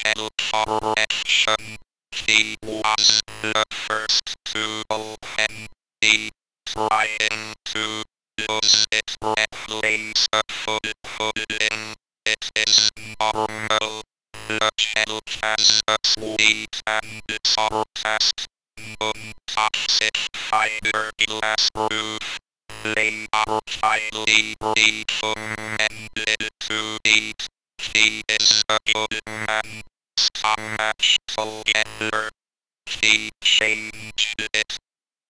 shell correction. He was the first to open the trying to use it replace a food pudding. It is normal. The shell has a sweet and sour taste. Non-toxic fiberglass roof. They are highly recommended to eat. He is a good man. Stomach together. He changed it